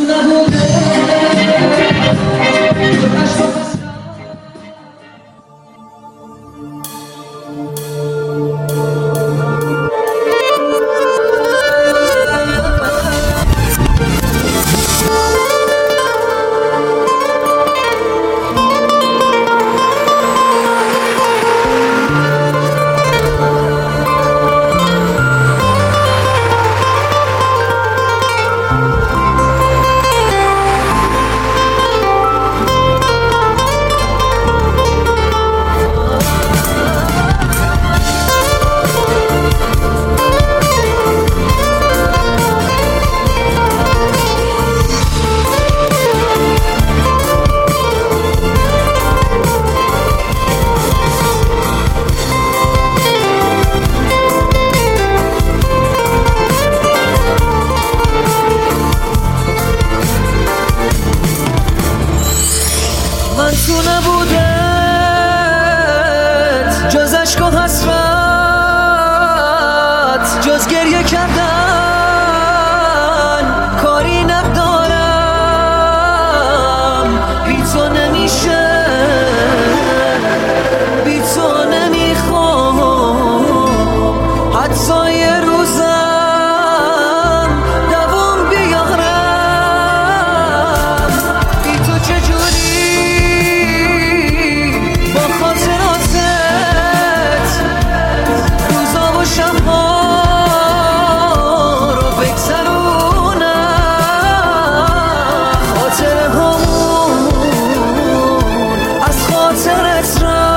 من تو نبودت جز عشق و حسرت، جز گریه کردن کاری ندارم. بی تو نمیشه، بی تو نمیخوام حتی یه روزم دوام بیارم. بی تو چجوری با خاطراتت روزا و شبها رو بگذرونم. خاطره همون از خاطرت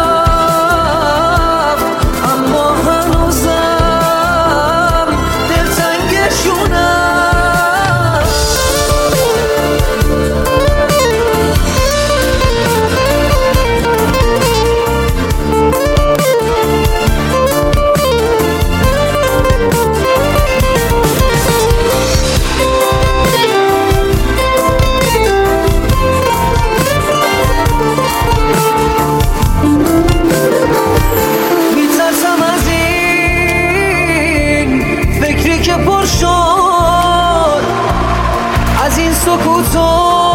رفت، اما هنوزم دلتنگشونم. میترسم از این فکری که پر شد، از این سکوت و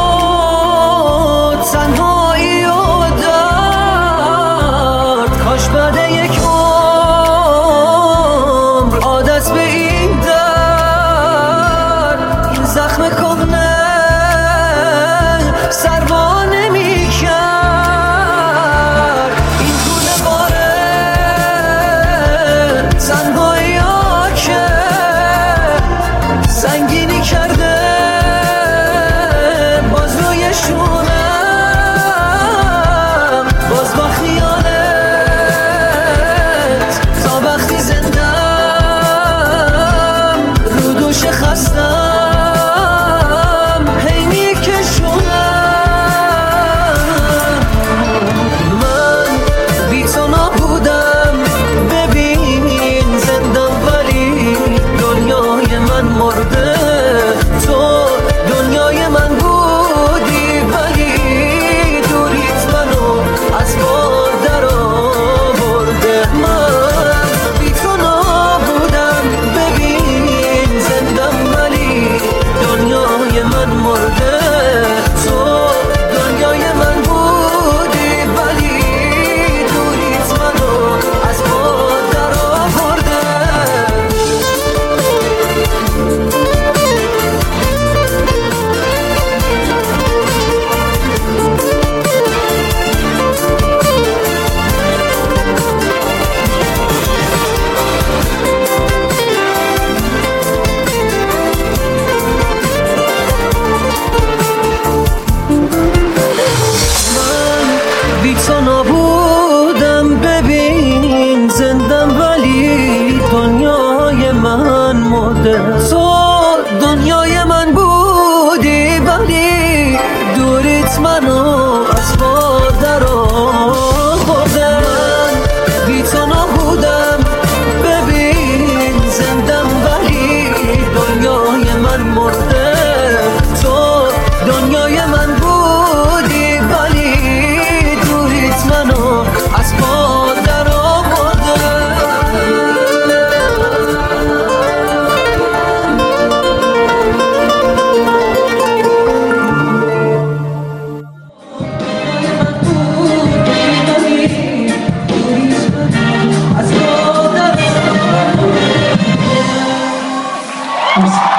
تنهایی و درد. کاش بعد یک عمر عادت به این درد، این زخم کهنه سروا نمی‌کرد. این گونه باره تنهایی ها که سنگینی کرده باز روی شونم. باز با خیالت تا وقتی زندم رو دوش خستم هی میکشونم. من بی تو نبودم، ببین زندم ولی دنیای من مرده. تو دنیای من بودی ولی دوریت منو از بار در آورده. من بی تو نبودم، ببین زندم ولی دنیای من مرده. تو دنیای من بودی ولی دوریت منو از بار در آورده. من بی تو نبودم، ببین زندم ولی دنیای من مرده. تو دنیای من بودی ولی دوریت منو از بار در آورده. من بی تو نبودم، ببین زندم ولی دنیای من مرده. تو دنیای من بودی ولی دوریت منو از بار در آورده. مرسی.